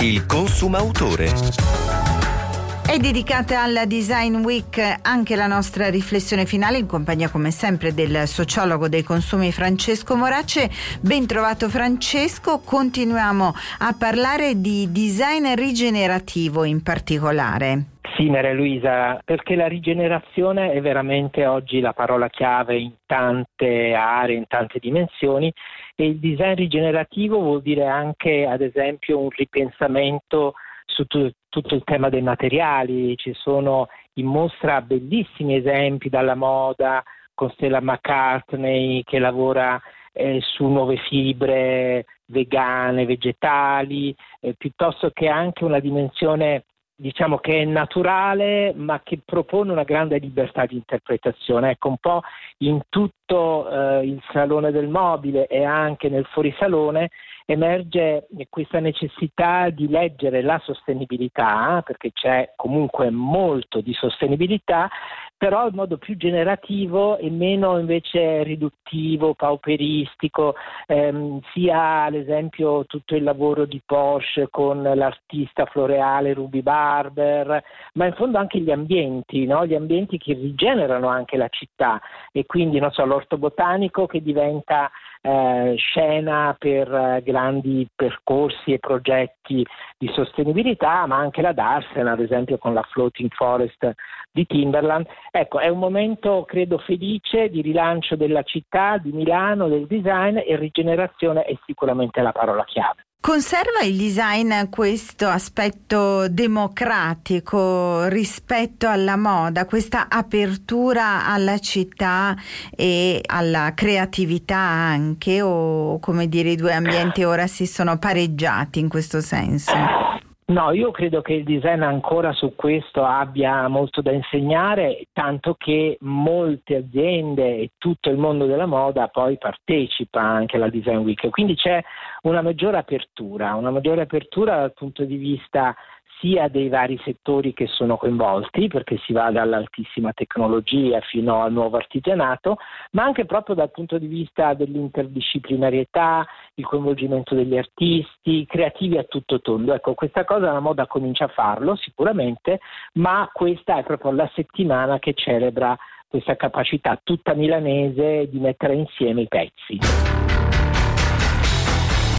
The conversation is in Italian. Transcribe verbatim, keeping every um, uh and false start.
Il Consumautore. È dedicata alla Design Week anche la nostra riflessione finale, in compagnia come sempre del sociologo dei consumi Francesco Morace. Ben trovato Francesco, continuiamo a parlare di design rigenerativo in particolare. Sì, Maria Luisa, perché la rigenerazione è veramente oggi la parola chiave in tante aree, in tante dimensioni, e il design rigenerativo vuol dire anche, ad esempio, un ripensamento su tu, tutto il tema dei materiali. Ci sono in mostra bellissimi esempi dalla moda, con Stella McCartney che lavora eh, su nuove fibre vegane, vegetali, eh, piuttosto che anche una dimensione, diciamo, che è naturale ma che propone una grande libertà di interpretazione. Ecco, un po' in tutto eh, il salone del mobile e anche nel fuorisalone emerge questa necessità di leggere la sostenibilità, perché c'è comunque molto di sostenibilità, però in modo più generativo e meno invece riduttivo, pauperistico. Ehm, sia ad esempio tutto il lavoro di Porsche con l'artista floreale Ruby Barber, ma in fondo anche gli ambienti, no? Gli ambienti che rigenerano anche la città, e quindi non so, l'orto botanico che diventa eh, scena per eh, grandi percorsi e progetti di sostenibilità, ma anche la Darsen, ad esempio, con la Floating Forest di Timberland. Ecco, è un momento, credo, felice di rilancio della città, di Milano, del design, e rigenerazione è sicuramente la parola chiave. Conserva il design questo aspetto democratico rispetto alla moda, questa apertura alla città e alla creatività anche, o come dire i due ambienti ora si sono pareggiati in questo senso? No, io credo che il design ancora su questo abbia molto da insegnare, tanto che molte aziende e tutto il mondo della moda poi partecipa anche alla Design Week, quindi c'è una maggiore apertura, una maggiore apertura dal punto di vista sia dei vari settori che sono coinvolti, perché si va dall'altissima tecnologia fino al nuovo artigianato, ma anche proprio dal punto di vista dell'interdisciplinarietà, il coinvolgimento degli artisti, creativi a tutto tondo. Ecco, questa cosa la moda comincia a farlo sicuramente, ma questa è proprio la settimana che celebra questa capacità tutta milanese di mettere insieme i pezzi.